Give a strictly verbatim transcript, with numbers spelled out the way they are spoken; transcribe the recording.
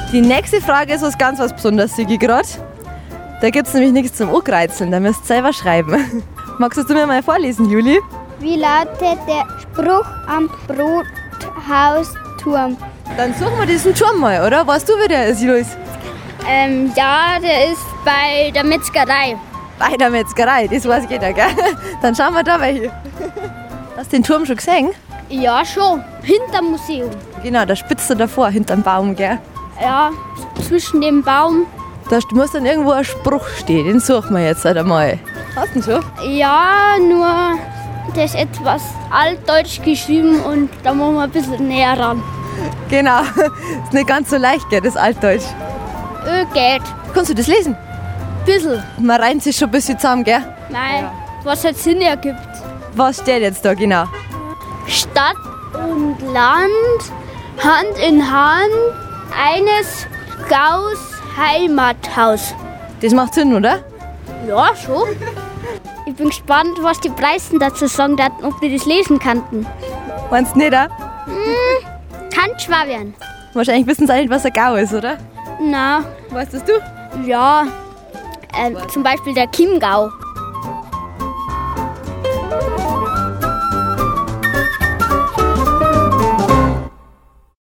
Die nächste Frage ist was ganz was Besonderes, Sigi, gerade. Da gibt es nämlich nichts zum Ankreuzeln, da müsst ihr selber schreiben. Magst du mir mal vorlesen, Juli? Wie lautet der Spruch am Brothausturm? Dann suchen wir diesen Turm mal, oder? Weißt du, wie der ist, Julius? Ähm, ja, der ist bei der Metzgerei. Bei der Metzgerei, das weiß jeder, gell? Dann schauen wir da welche. Hast du den Turm schon gesehen? Ja, schon. Hinterm Museum. Genau, da spitzt du davor, hinterm Baum, gell? Ja, zwischen dem Baum. Da muss dann irgendwo ein Spruch stehen, den suchen wir jetzt einmal. Hast du ihn schon? Ja, nur der ist etwas altdeutsch geschrieben und da muss man ein bisschen näher ran. Genau, ist nicht ganz so leicht, gell, das Altdeutsch. Ö, geht. Kannst du das lesen? Bisschen. Man reimt sich schon ein bisschen zusammen, gell? Nein, ja. Was halt Sinn ergibt. Was steht jetzt da genau? Stadt und Land, Hand in Hand, eines Gaus Heimathaus. Das macht Sinn, oder? Ja, schon. Ich bin gespannt, was die Preisen dazu sagen, ob die das lesen kannten. Meinst du nicht, oder? Hm, kann schwer werden. Wahrscheinlich wissen sie auch nicht, was ein Gau ist, oder? Na. Weißt das du? Ja, äh, zum Beispiel der Chiemgau.